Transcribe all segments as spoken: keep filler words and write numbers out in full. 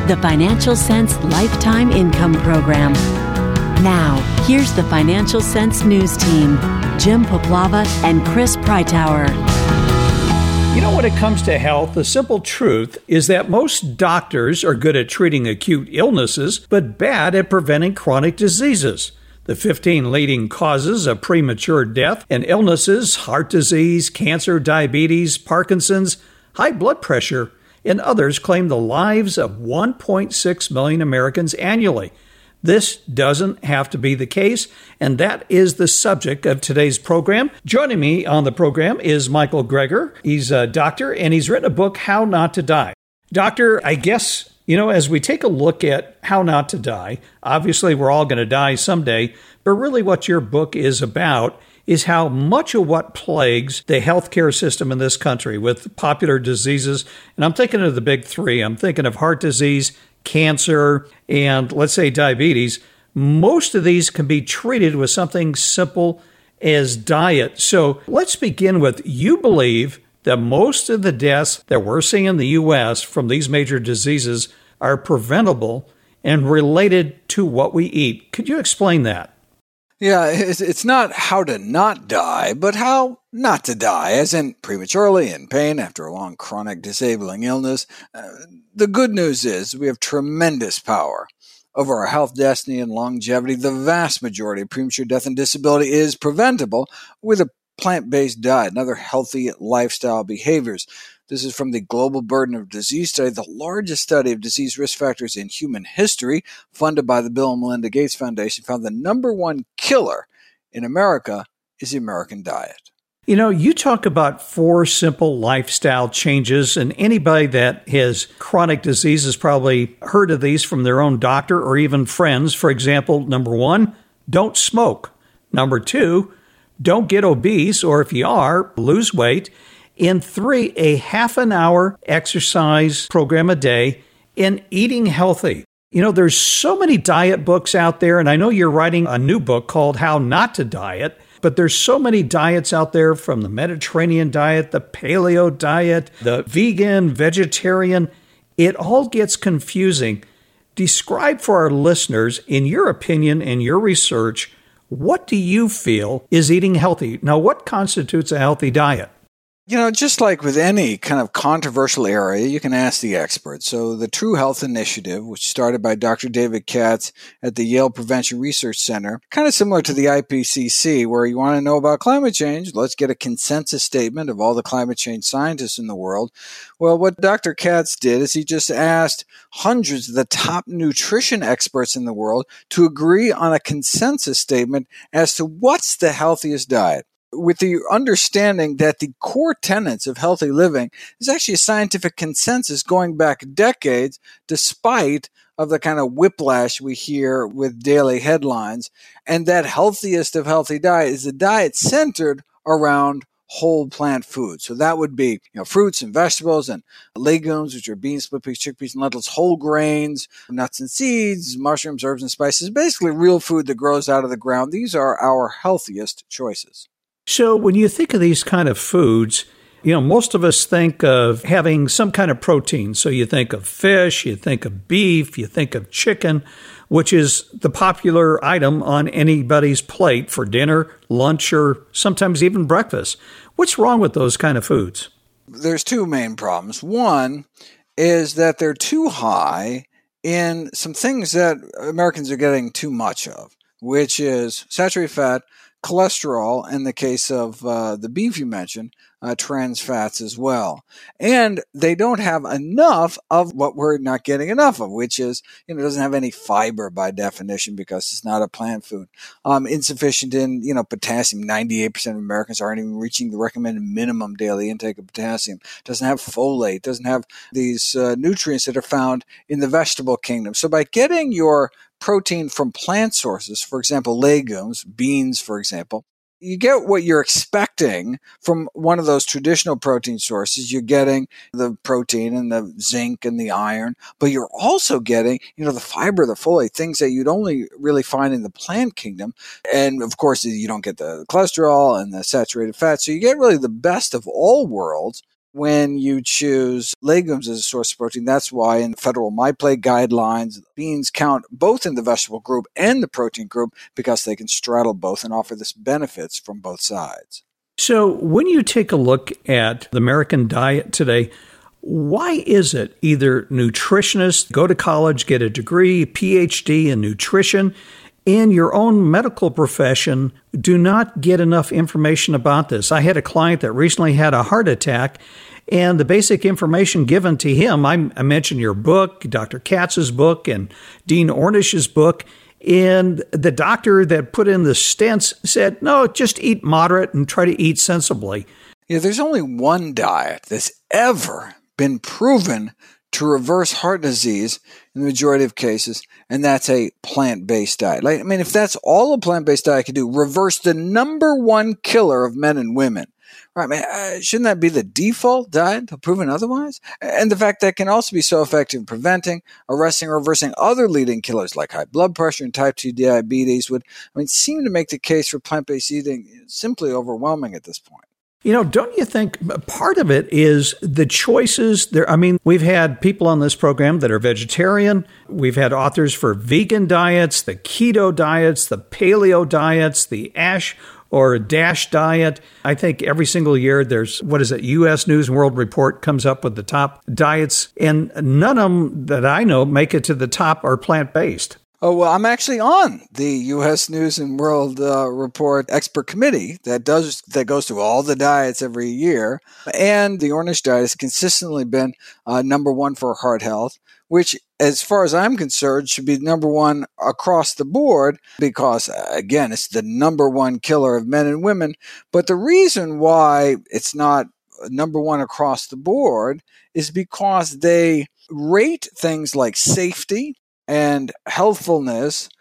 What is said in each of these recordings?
the Financial Sense Lifetime Income Program. Now, here's the Financial Sense News Team, Jim Poplava and Chris Preitower. You know, when it comes to health, the simple truth is that most doctors are good at treating acute illnesses, but bad at preventing chronic diseases. The fifteen leading causes of premature death and illnesses: heart disease, cancer, diabetes, Parkinson's, high blood pressure, and others claim the lives of one point six million Americans annually. This doesn't have to be the case, and that is the subject of today's program. Joining me on the program is Michael Greger. He's a doctor, and he's written a book, How Not to Die. Doctor, I guess, you know, as we take a look at how not to die, obviously we're all going to die someday, but really what your book is about is how much of what plagues the healthcare system in this country with popular diseases, and I'm thinking of the big three. I'm thinking of heart disease, cancer, and let's say diabetes. Most of these can be treated with something simple as diet. So let's begin with, you believe that most of the deaths that we're seeing in the U S from these major diseases are preventable and related to what we eat. Could you explain that? Yeah, it's not how to not die, but how not to die, as in prematurely in pain after a long chronic disabling illness. Uh, the good news is we have tremendous power over our health, destiny, and longevity. The vast majority of premature death and disability is preventable with a plant-based diet and other healthy lifestyle behaviors. This is from the Global Burden of Disease Study, the largest study of disease risk factors in human history, funded by the Bill and Melinda Gates Foundation, found the number one killer in America is the American diet. You know, you talk about four simple lifestyle changes, and anybody that has chronic disease has probably heard of these from their own doctor or even friends. For example, number one, don't smoke. Number two, don't get obese, or if you are, lose weight. And three, a half an hour exercise program a day, and eating healthy. You know, there's so many diet books out there, and I know you're writing a new book called How Not to Diet, but there's so many diets out there, from the Mediterranean diet, the paleo diet, the vegan, vegetarian. It all gets confusing. Describe for our listeners, in your opinion and your research, what do you feel is eating healthy? Now, what constitutes a healthy diet? You know, just like with any kind of controversial area, you can ask the experts. So the True Health Initiative, which started by Doctor David Katz at the Yale Prevention Research Center, kind of similar to the I P C C, where you want to know about climate change, let's get a consensus statement of all the climate change scientists in the world. Well, what Doctor Katz did is he just asked hundreds of the top nutrition experts in the world to agree on a consensus statement as to what's the healthiest diet, with the understanding that the core tenets of healthy living is actually a scientific consensus going back decades, despite of the kind of whiplash we hear with daily headlines. And that healthiest of healthy diet is a diet centered around whole plant food. So that would be, you know, fruits and vegetables and legumes, which are beans, split peas, chickpeas, and lentils, whole grains, nuts and seeds, mushrooms, herbs, and spices, basically real food that grows out of the ground. These are our healthiest choices. So when you think of these kind of foods, you know, most of us think of having some kind of protein. So you think of fish, you think of beef, you think of chicken, which is the popular item on anybody's plate for dinner, lunch, or sometimes even breakfast. What's wrong with those kind of foods? There's two main problems. One is that they're too high in some things that Americans are getting too much of, which is saturated fat, cholesterol, in the case of uh, the beef you mentioned, uh, trans fats as well. And they don't have enough of what we're not getting enough of, which is, you know, it doesn't have any fiber by definition because it's not a plant food. Um, insufficient in, you know, potassium. ninety-eight percent of Americans aren't even reaching the recommended minimum daily intake of potassium. Doesn't have folate. Doesn't have these uh, nutrients that are found in the vegetable kingdom. So by getting your protein from plant sources, for example, legumes, beans, for example, you get what you're expecting from one of those traditional protein sources. You're getting the protein and the zinc and the iron, but you're also getting, you know, the fiber, the folate, things that you'd only really find in the plant kingdom. And of course, you don't get the cholesterol and the saturated fat. So you get really the best of all worlds. when you choose legumes as a source of protein. That's why in the federal MyPlate guidelines, beans count both in the vegetable group and the protein group because they can straddle both and offer this benefits from both sides. So when you take a look at the American diet today, why is it either nutritionists go to college, get a degree, P H D in nutrition, and your own medical profession do not get enough information about this? I had a client that recently had a heart attack, and the basic information given to him, I, I mentioned your book, Doctor Katz's book, and Dean Ornish's book, and the doctor that put in the stents said, no, just eat moderate and try to eat sensibly. Yeah, there's only one diet that's ever been proven to reverse heart disease in the majority of cases, and that's a plant-based diet. Like, I mean, if that's all a plant-based diet could do, reverse the number one killer of men and women, right? Man, uh, shouldn't that be the default diet until proven otherwise? And the fact that it can also be so effective in preventing, arresting, or reversing other leading killers like high blood pressure and type two diabetes would, I mean, seem to make the case for plant-based eating simply overwhelming at this point. You know, don't you think part of it is the choices there? I mean, we've had people on this program that are vegetarian. We've had authors for vegan diets, the keto diets, the paleo diets, the ASH or DASH diet. I think every single year there's, what is it, U S News and World Report comes up with the top diets, and none of them that I know make it to the top are plant-based. Oh, well, I'm actually on the U S News and World uh, Report expert committee that does that goes through all the diets every year. And the Ornish diet has consistently been uh, number one for heart health, which, as far as I'm concerned, should be number one across the board because, again, it's the number one killer of men and women. But the reason why it's not number one across the board is because they rate things like safety and healthfulness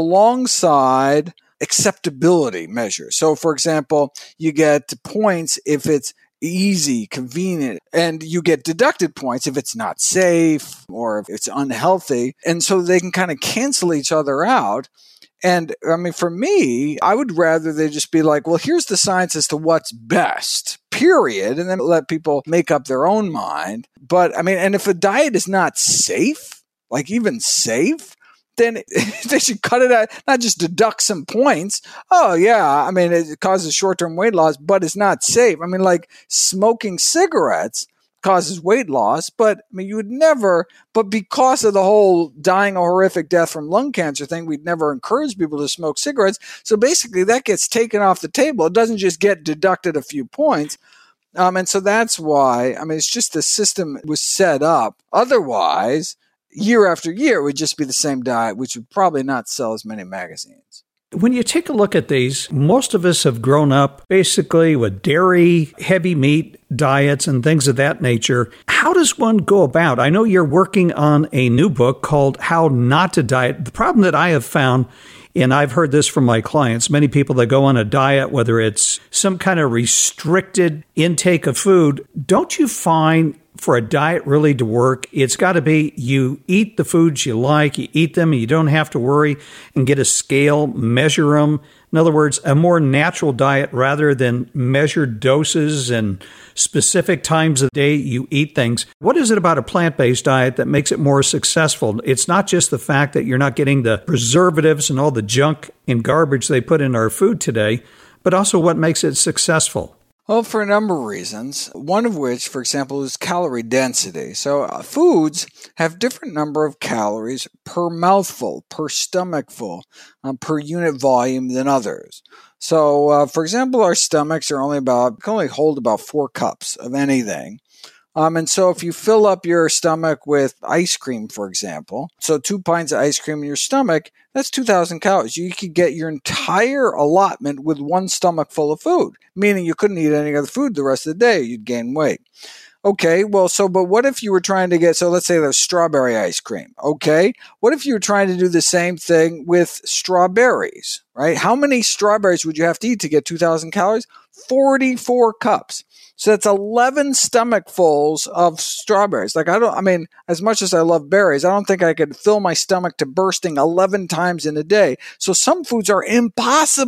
alongside acceptability measures. So, for example, you get points if it's easy, convenient, and you get deducted points if it's not safe or if it's unhealthy. And so they can kind of cancel each other out. And I mean, for me, I would rather they just be like, well, here's the science as to what's best, period, and then let people make up their own mind. But I mean, and if a diet is not safe, like even safe, then they should cut it out, not just deduct some points. Oh, yeah, I mean, it causes short-term weight loss, but it's not safe. I mean, like smoking cigarettes causes weight loss, but I mean, you would never, but because of the whole dying a horrific death from lung cancer thing, we'd never encourage people to smoke cigarettes. So basically that gets taken off the table. It doesn't just get deducted a few points. Um, and so that's why, I mean, it's just the system was set up. Otherwise, year after year, it would just be the same diet, which would probably not sell as many magazines. When you take a look at these, most of us have grown up basically with dairy, heavy meat diets and things of that nature. How does one go about? I know you're working on a new book called How Not to Diet. The problem that I have found, and I've heard this from my clients, many people that go on a diet, whether it's some kind of restricted intake of food, don't you find for a diet really to work, it's got to be you eat the foods you like, you eat them, and you don't have to worry and get a scale, measure them. In other words, a more natural diet rather than measured doses and specific times of the day you eat things. What is it about a plant-based diet that makes it more successful? It's not just the fact that you're not getting the preservatives and all the junk and garbage they put in our food today, but also what makes it successful. Well, for a number of reasons, one of which, for example, is calorie density. So uh, foods have different number of calories per mouthful, per stomachful, um, per unit volume than others. So, uh, for example, our stomachs are only about, can only hold about four cups of anything. Um, and so if you fill up your stomach with ice cream, for example, so two pints of ice cream in your stomach, that's two thousand calories. You could get your entire allotment with one stomach full of food, meaning you couldn't eat any other food the rest of the day. You'd gain weight. Okay, well, so, but what if you were trying to get, so let's say there's strawberry ice cream. Okay, what if you were trying to do the same thing with strawberries, right? How many strawberries would you have to eat to get two thousand calories? forty-four cups. So that's eleven stomachfuls of strawberries. Like, I don't, I mean, as much as I love berries, I don't think I could fill my stomach to bursting eleven times in a day. So some foods are impossible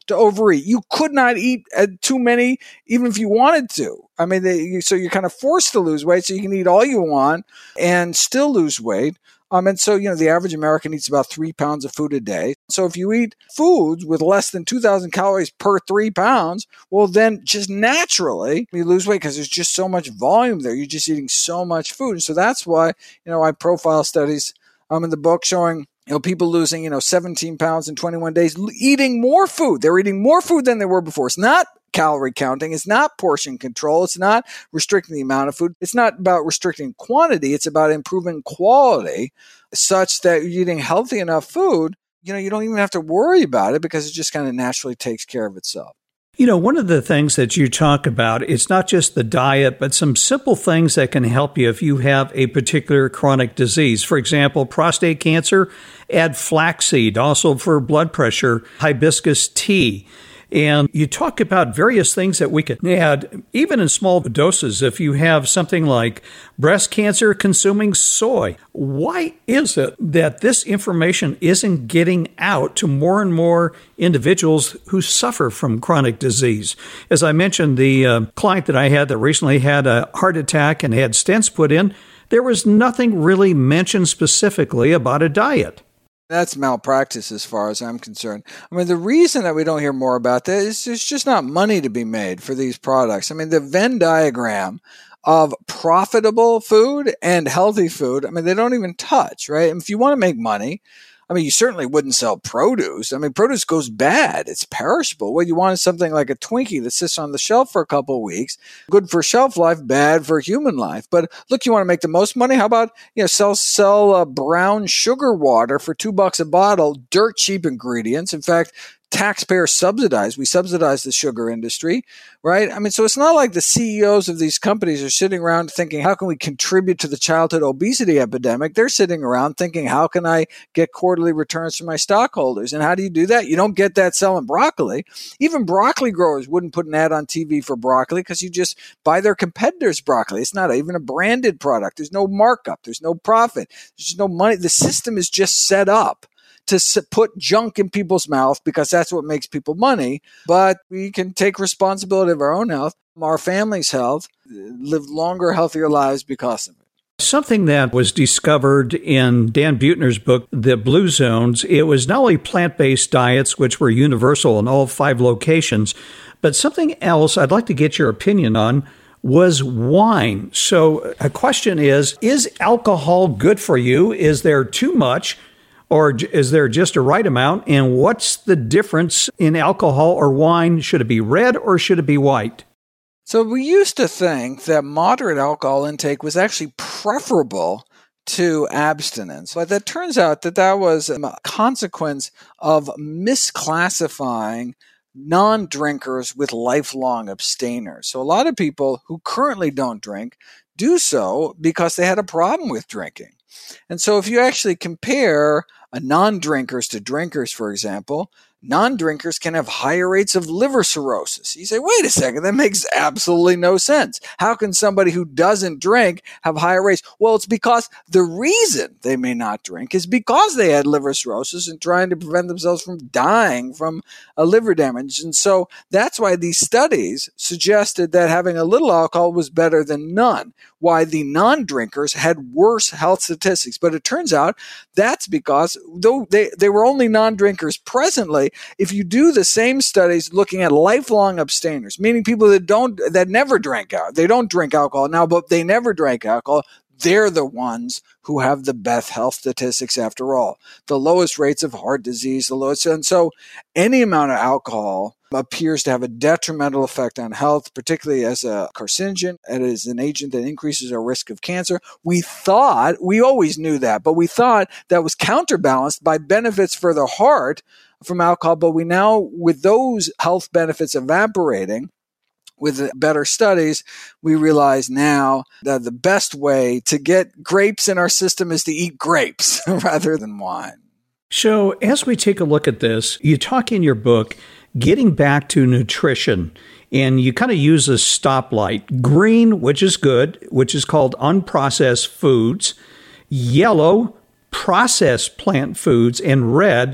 to overeat. You could not eat uh, too many, even if you wanted to. I mean, they, you, so you're kind of forced to lose weight, so you can eat all you want and still lose weight. Um, and so, you know, the average American eats about three pounds of food a day. So if you eat foods with less than two thousand calories per three pounds, well, then just naturally you lose weight because there's just so much volume there. You're just eating so much food. And so that's why, you know, I profile studies um, in the book showing, you know, people losing, you know, seventeen pounds in twenty-one days, eating more food. They're eating more food than they were before. It's not calorie counting. It's not portion control. It's not restricting the amount of food. It's not about restricting quantity. It's about improving quality such that you're eating healthy enough food. You know, you don't even have to worry about it because it just kind of naturally takes care of itself. You know, one of the things that you talk about, it's not just the diet, but some simple things that can help you if you have a particular chronic disease. For example, prostate cancer, add flaxseed. Also for blood pressure, hibiscus tea. And you talk about various things that we can add, even in small doses. If you have something like breast cancer, consuming soy. Why is it that this information isn't getting out to more and more individuals who suffer from chronic disease? As I mentioned, the uh, client that I had that recently had a heart attack and had stents put in, there was nothing really mentioned specifically about a diet. That's malpractice as far as I'm concerned. I mean, the reason that we don't hear more about that is there's just not money to be made for these products. I mean, the Venn diagram of profitable food and healthy food, I mean, they don't even touch, right? And if you want to make money, I mean, you certainly wouldn't sell produce. I mean, produce goes bad. It's perishable. What you want is something like a Twinkie that sits on the shelf for a couple of weeks. Good for shelf life, bad for human life. But look, you want to make the most money? How about, you know, sell sell uh, brown sugar water for two bucks a bottle, dirt cheap ingredients. In fact, taxpayer subsidized. We subsidize the sugar industry, right? I mean, so it's not like the C E Os of these companies are sitting around thinking, how can we contribute to the childhood obesity epidemic? They're sitting around thinking, how can I get quarterly returns from my stockholders? And how do you do that? You don't get that selling broccoli. Even broccoli growers wouldn't put an ad on T V for broccoli because you just buy their competitors' broccoli. It's not even a branded product. There's no markup. There's no profit. There's just no money. The system is just set up to put junk in people's mouth because that's what makes people money. But we can take responsibility of our own health, our family's health, live longer, healthier lives because of it. Something that was discovered in Dan Buettner's book, The Blue Zones, it was not only plant-based diets, which were universal in all five locations, but something else I'd like to get your opinion on was wine. So a question is, is alcohol good for you? Is there too much? Or is there just a right amount? And what's the difference in alcohol or wine? Should it be red or should it be white? So we used to think that moderate alcohol intake was actually preferable to abstinence. But that turns out that that was a consequence of misclassifying non-drinkers with lifelong abstainers. So a lot of people who currently don't drink do so because they had a problem with drinking. And so if you actually compare a non-drinkers to drinkers, for example, non-drinkers can have higher rates of liver cirrhosis. You say, wait a second, that makes absolutely no sense. How can somebody who doesn't drink have higher rates? Well, it's because the reason they may not drink is because they had liver cirrhosis and trying to prevent themselves from dying from a liver damage. And so that's why these studies suggested that having a little alcohol was better than none, why the non-drinkers had worse health statistics. But it turns out that's because though they, they were only non-drinkers presently, if you do the same studies looking at lifelong abstainers, meaning people that don't, that never drank out, they don't drink alcohol now, but they never drank alcohol, they're the ones who have the best health statistics after all. The lowest rates of heart disease, the lowest. And so any amount of alcohol appears to have a detrimental effect on health, particularly as a carcinogen. It is an agent that increases our risk of cancer. We thought, we always knew that, but we thought that was counterbalanced by benefits for the heart from alcohol. But we now, with those health benefits evaporating, with better studies, we realize now that the best way to get grapes in our system is to eat grapes rather than wine. So as we take a look at this, you talk in your book, getting back to nutrition, and you kind of use a stoplight. Green, which is good, which is called unprocessed foods. Yellow, processed plant foods. And red,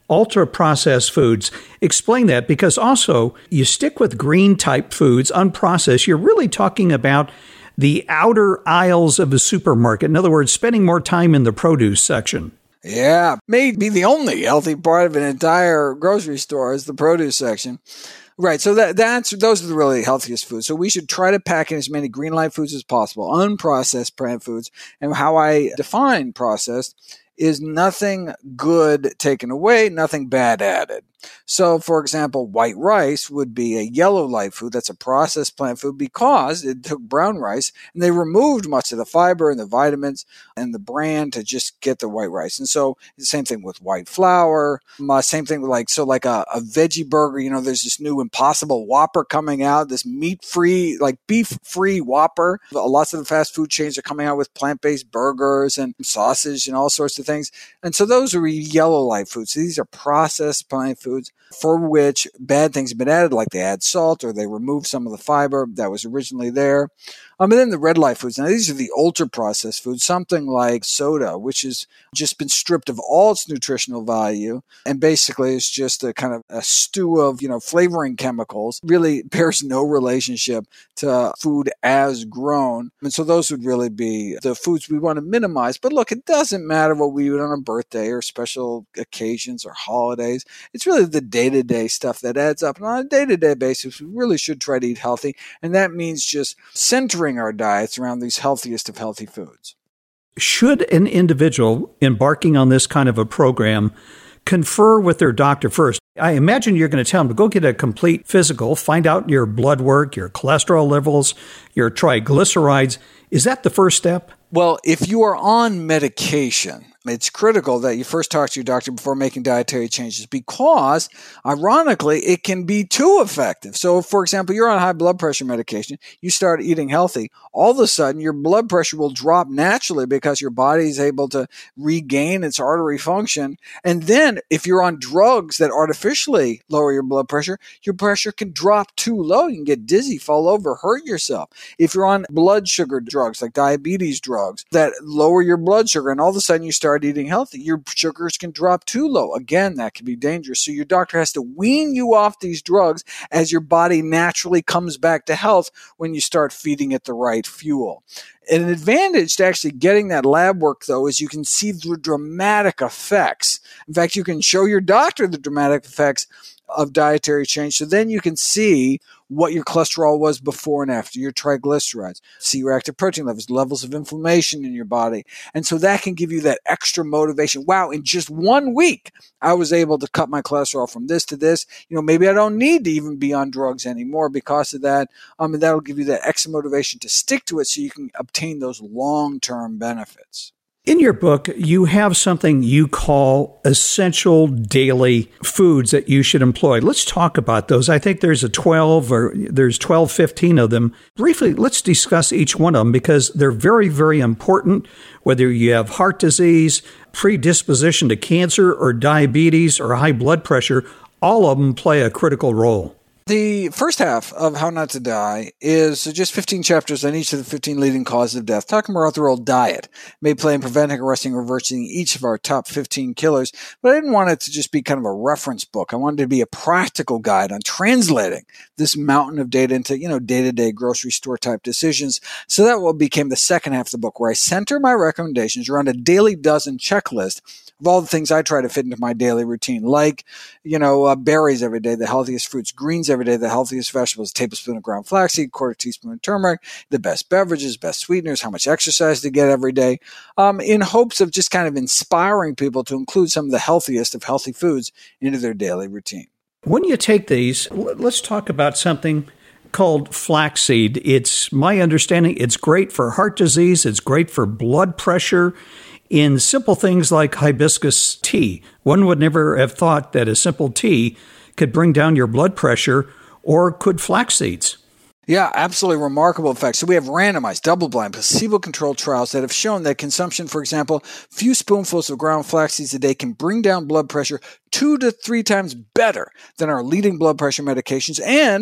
ultra-processed foods. Explain that, because also you stick with green-type foods, unprocessed, you're really talking about the outer aisles of a supermarket. In other words, spending more time in the produce section. Yeah, may be the only healthy part of an entire grocery store is the produce section. Right, so that that's those are the really healthiest foods. So we should try to pack in as many green light foods as possible, unprocessed plant foods. And how I define processed is nothing good taken away, nothing bad added. So, for example, white rice would be a yellow light food. That's a processed plant food because it took brown rice and they removed much of the fiber and the vitamins and the bran to just get the white rice. And so the same thing with white flour, uh, same thing with like, so like a, a veggie burger, you know, there's this new Impossible Whopper coming out, this meat-free, like beef-free Whopper. Lots of the fast food chains are coming out with plant-based burgers and sausage and all sorts of things. And so those are yellow light foods. So these are processed plant foods for which bad things have been added, like they add salt or they remove some of the fiber that was originally there. Um, and then the red light foods. Now, these are the ultra-processed foods, something like soda, which has just been stripped of all its nutritional value. And basically, it's just a kind of a stew of, you know, flavoring chemicals. Really bears no relationship to food as grown. And so those would really be the foods we want to minimize. But look, it doesn't matter what we eat on a birthday or special occasions or holidays. It's really the day-to-day stuff that adds up. And on a day-to-day basis, we really should try to eat healthy. And that means just centering our diets around these healthiest of healthy foods. Should an individual embarking on this kind of a program confer with their doctor first? I imagine you're going to tell them to go get a complete physical, find out your blood work, your cholesterol levels, your triglycerides. Is that the first step? Well, if you are on medication, it's critical that you first talk to your doctor before making dietary changes because, ironically, it can be too effective. So, for example, you're on high blood pressure medication, you start eating healthy, all of a sudden your blood pressure will drop naturally because your body is able to regain its artery function. And then if you're on drugs that artificially lower your blood pressure, your pressure can drop too low. You can get dizzy, fall over, hurt yourself. If you're on blood sugar drugs like diabetes drugs that lower your blood sugar and all of a sudden you start eating healthy, your sugars can drop too low. Again, that can be dangerous. So your doctor has to wean you off these drugs as your body naturally comes back to health when you start feeding it the right fuel. And an advantage to actually getting that lab work, though, is you can see the dramatic effects. In fact, you can show your doctor the dramatic effects of dietary change. So then you can see what your cholesterol was before and after, your triglycerides, C-reactive protein levels, levels of inflammation in your body. And so that can give you that extra motivation. Wow, in just one week, I was able to cut my cholesterol from this to this. You know, maybe I don't need to even be on drugs anymore because of that. Um, and that'll give you that extra motivation to stick to it so you can obtain those long-term benefits. In your book, you have something you call essential daily foods that you should employ. Let's talk about those. I think there's a twelve or there's twelve, fifteen of them. Briefly, let's discuss each one of them because they're very, very important. Whether you have heart disease, predisposition to cancer or diabetes or high blood pressure, all of them play a critical role. The first half of How Not to Die is just fifteen chapters on each of the fifteen leading causes of death, talking about the role diet may play in preventing, arresting, or reversing each of our top fifteen killers. But I didn't want it to just be kind of a reference book. I wanted it to be a practical guide on translating this mountain of data into, you know, day-to-day grocery store type decisions. So that what became the second half of the book, where I center my recommendations around a daily dozen checklist of all the things I try to fit into my daily routine, like, you know, uh, berries every day, the healthiest fruits, greens every day, the healthiest vegetables, a tablespoon of ground flaxseed, quarter teaspoon of turmeric, the best beverages, best sweeteners, how much exercise to get every day, um, in hopes of just kind of inspiring people to include some of the healthiest of healthy foods into their daily routine. When you take these, let's talk about something called flaxseed. It's my understanding it's great for heart disease. It's great for blood pressure. In simple things like hibiscus tea, one would never have thought that a simple tea could bring down your blood pressure, or could flax seeds. Yeah, absolutely remarkable effects. So we have randomized, double-blind, placebo-controlled trials that have shown that consumption, for example, a few spoonfuls of ground flax seeds a day can bring down blood pressure two to three times better than our leading blood pressure medications, and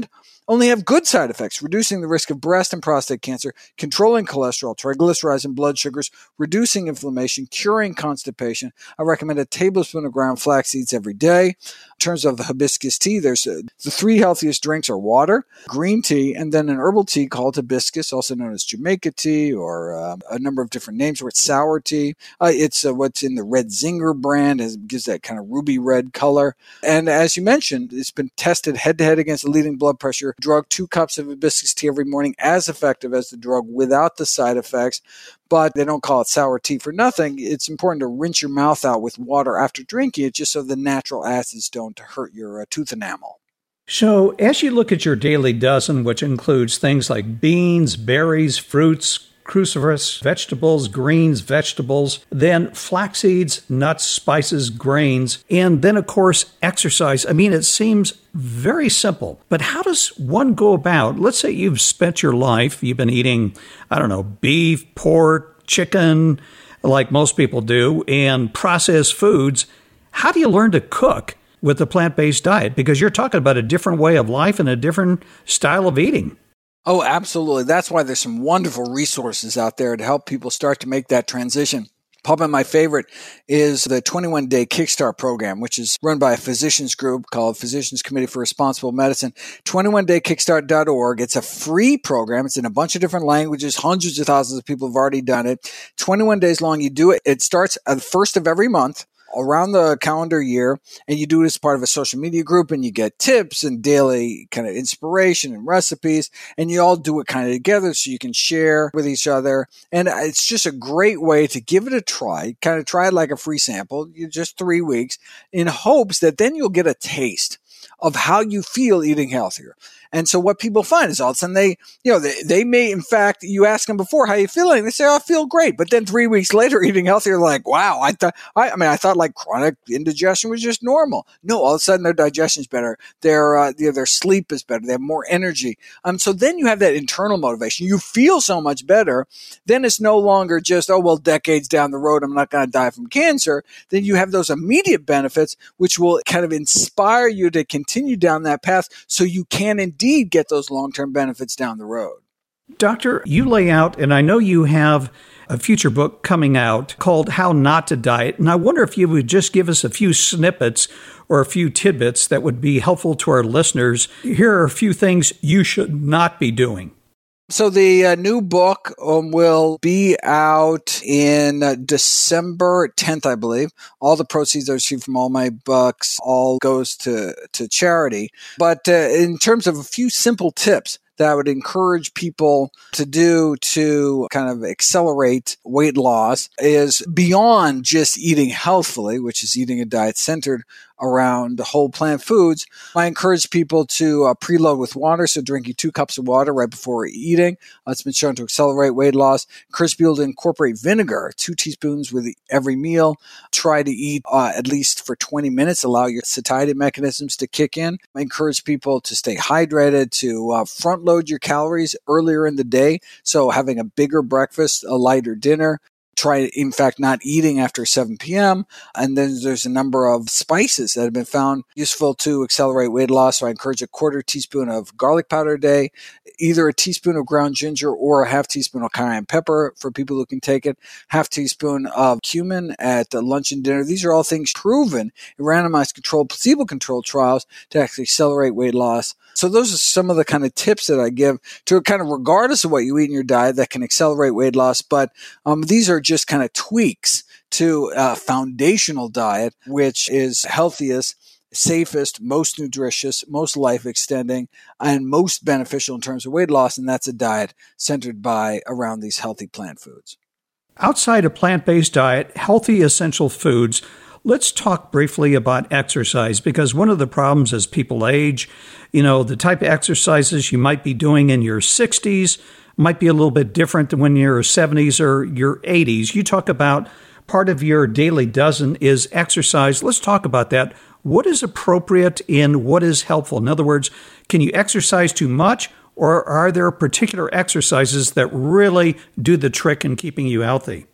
only have good side effects, reducing the risk of breast and prostate cancer, controlling cholesterol, triglycerides, and blood sugars, reducing inflammation, curing constipation. I recommend a tablespoon of ground flax seeds every day. In terms of the hibiscus tea, there's uh, the three healthiest drinks are water, green tea, and then an herbal tea called hibiscus, also known as Jamaica tea, or uh, a number of different names, where it's sour tea. Uh, it's uh, what's in the Red Zinger brand, it gives that kind of ruby red color. And as you mentioned, it's been tested head-to-head against the leading blood pressure drug. Two cups of hibiscus tea every morning, as effective as the drug without the side effects. But they don't call it sour tea for nothing. It's important to rinse your mouth out with water after drinking it, just so the natural acids don't hurt your uh, tooth enamel. So as you look at your daily dozen, which includes things like beans, berries, fruits, cruciferous vegetables, greens, vegetables, then flax seeds, nuts, spices, grains, and then, of course, exercise. I mean, it seems very simple, but how does one go about, let's say you've spent your life, you've been eating, I don't know, beef, pork, chicken, like most people do, and processed foods. How do you learn to cook with a plant-based diet? Because you're talking about a different way of life and a different style of eating. Oh, absolutely. That's why there's some wonderful resources out there to help people start to make that transition. Probably my favorite is the twenty-one day Kickstart program, which is run by a physicians group called Physicians Committee for Responsible Medicine. twenty-one day kickstart dot org. It's a free program. It's in a bunch of different languages. Hundreds of thousands of people have already done it. twenty-one days long. You do it. It starts at the first of every month, around the calendar year, and you do it as part of a social media group, and you get tips and daily kind of inspiration and recipes, and you all do it kind of together so you can share with each other. And it's just a great way to give it a try, kind of try it like a free sample, just three weeks, in hopes that then you'll get a taste of how you feel eating healthier. And so what people find is all of a sudden they, you know, they, they may, in fact, you ask them before, how are you feeling? They say, oh, I feel great. But then three weeks later, eating healthier, like, wow, I thought, I, I mean, I thought like chronic indigestion was just normal. No, all of a sudden their digestion's better. Their, uh, their, their sleep is better. They have more energy. Um, so then you have that internal motivation. You feel so much better. Then it's no longer just, oh, well, decades down the road, I'm not going to die from cancer. Then you have those immediate benefits, which will kind of inspire you to continue down that path so you can indeed get those long-term benefits down the road. Doctor, you lay out, and I know you have a future book coming out called How Not to Diet, and I wonder if you would just give us a few snippets or a few tidbits that would be helpful to our listeners. Here are a few things you should not be doing. So the uh, new book um, will be out in uh, December tenth, I believe. All the proceeds I receive from all my books all goes to, to charity. But uh, in terms of a few simple tips that I would encourage people to do to kind of accelerate weight loss is beyond just eating healthfully, which is eating a diet centered around whole plant foods. I encourage people to uh, preload with water, so drinking two cups of water right before eating. Uh, it's been shown to accelerate weight loss. Encourage people to incorporate vinegar, two teaspoons with every meal. Try to eat uh, at least for twenty minutes. Allow your satiety mechanisms to kick in. I encourage people to stay hydrated, to uh, front load your calories earlier in the day. So having a bigger breakfast, a lighter dinner. Try, in fact, not eating after seven p.m. And then there's a number of spices that have been found useful to accelerate weight loss. So I encourage a quarter teaspoon of garlic powder a day, either a teaspoon of ground ginger or a half teaspoon of cayenne pepper for people who can take it, half teaspoon of cumin at lunch and dinner. These are all things proven in randomized controlled, placebo-controlled trials to actually accelerate weight loss. So those are some of the kind of tips that I give to kind of regardless of what you eat in your diet that can accelerate weight loss. But um, these are just kind of tweaks to a foundational diet, which is healthiest, safest, most nutritious, most life extending, and most beneficial in terms of weight loss. And that's a diet centered by around these healthy plant foods. Outside a plant-based diet, healthy essential foods, let's talk briefly about exercise, because one of the problems as people age, you know, the type of exercises you might be doing in your sixties might be a little bit different than when you're seventies or your eighties. You talk about part of your daily dozen is exercise. Let's talk about that. What is appropriate and what is helpful? In other words, can you exercise too much, or are there particular exercises that really do the trick in keeping you healthy?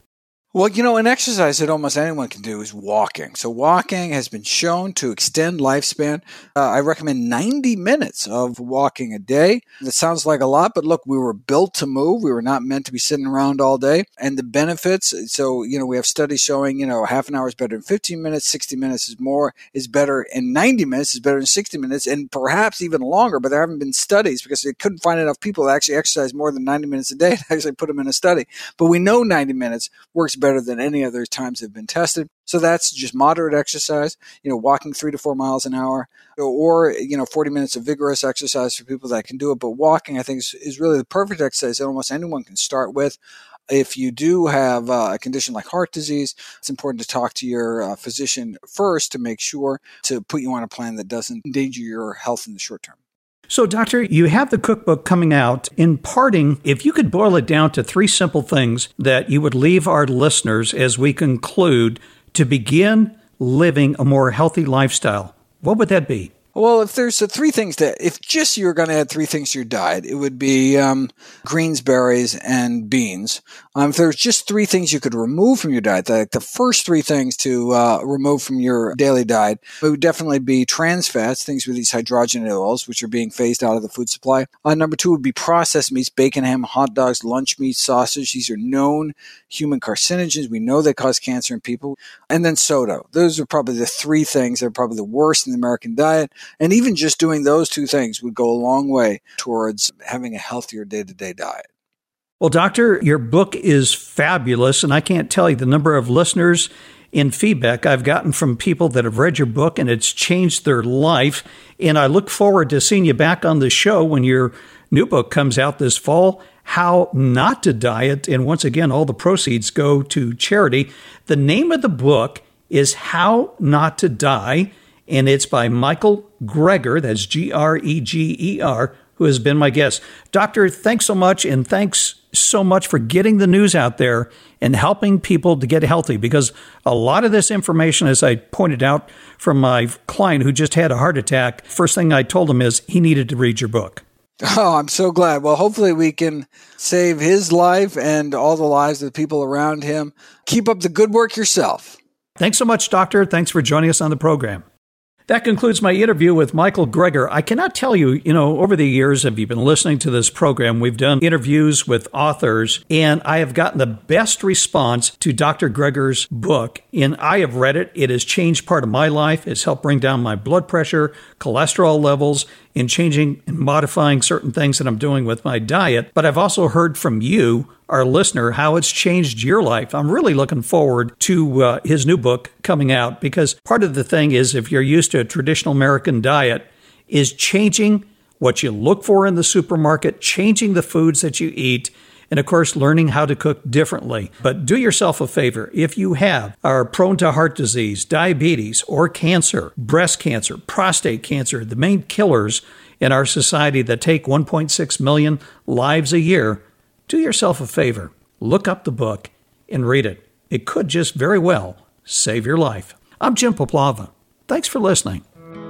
Well, you know, an exercise that almost anyone can do is walking. So walking has been shown to extend lifespan. Uh, I recommend ninety minutes of walking a day. That sounds like a lot, but look, we were built to move. We were not meant to be sitting around all day. And the benefits, so, you know, we have studies showing, you know, half an hour is better than fifteen minutes, sixty minutes is more, is better, and ninety minutes is better than sixty minutes, and perhaps even longer. But there haven't been studies because they couldn't find enough people that actually exercise more than ninety minutes a day to actually put them in a study. But we know ninety minutes works better than any other times they've been tested. So that's just moderate exercise, you know, walking three to four miles an hour, or, you know, forty minutes of vigorous exercise for people that can do it. But walking, I think, is, is really the perfect exercise that almost anyone can start with. If you do have uh, a condition like heart disease, it's important to talk to your uh, physician first to make sure to put you on a plan that doesn't endanger your health in the short term. So, Doctor, you have the cookbook coming out. In parting, if you could boil it down to three simple things that you would leave our listeners as we conclude to begin living a more healthy lifestyle, what would that be? Well, if there's uh, three things that, if just you were going to add three things to your diet, it would be um, greens, berries, and beans. Um, if there's just three things you could remove from your diet, like the first three things to uh, remove from your daily diet, it would definitely be trans fats, things with these hydrogenated oils, which are being phased out of the food supply. Uh, number two would be processed meats, bacon, ham, hot dogs, lunch meat, sausage. These are known human carcinogens. We know they cause cancer in people. And then soda. Those are probably the three things that are probably the worst in the American diet. And even just doing those two things would go a long way towards having a healthier day-to-day diet. Well, Doctor, your book is fabulous, and I can't tell you the number of listeners and feedback I've gotten from people that have read your book, and it's changed their life. And I look forward to seeing you back on the show when your new book comes out this fall, How Not to Diet. And once again, all the proceeds go to charity. The name of the book is How Not to Die, and it's by Michael Greger, that's G R E G E R, who has been my guest. Doctor, thanks so much, and thanks so much for getting the news out there and helping people to get healthy, because a lot of this information, as I pointed out from my client who just had a heart attack, first thing I told him is he needed to read your book. Oh, I'm so glad. Well, hopefully we can save his life and all the lives of the people around him. Keep up the good work yourself. Thanks so much, Doctor. Thanks for joining us on the program. That concludes my interview with Michael Greger. I cannot tell you, you know, over the years, if you've been listening to this program, we've done interviews with authors, and I have gotten the best response to Doctor Greger's book. And I have read it. It has changed part of my life. It's helped bring down my blood pressure, cholesterol levels, and changing and modifying certain things that I'm doing with my diet. But I've also heard from you, our listener, how it's changed your life. I'm really looking forward to uh, his new book coming out, because part of the thing is, if you're used to a traditional American diet, is changing what you look for in the supermarket, changing the foods that you eat, and of course, learning how to cook differently. But do yourself a favor. If you have are prone to heart disease, diabetes, or cancer, breast cancer, prostate cancer, the main killers in our society that take one point six million lives a year, do yourself a favor. Look up the book and read it. It could just very well save your life. I'm Jim Poplava. Thanks for listening.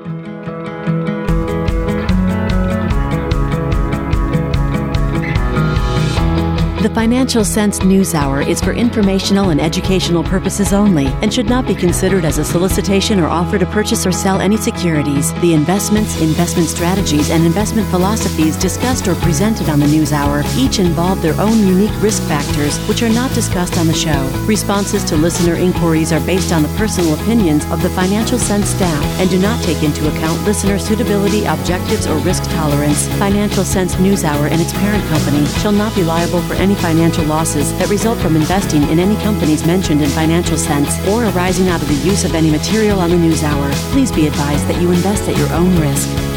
The Financial Sense News Hour is for informational and educational purposes only and should not be considered as a solicitation or offer to purchase or sell any securities. The investments, investment strategies, and investment philosophies discussed or presented on the News Hour each involve their own unique risk factors, which are not discussed on the show. Responses to listener inquiries are based on the personal opinions of the Financial Sense staff and do not take into account listener suitability, objectives, or risk tolerance. Financial Sense News Hour and its parent company shall not be liable for any financial losses that result from investing in any companies mentioned in Financial Sense or arising out of the use of any material on the News Hour. Please be advised that you invest at your own risk.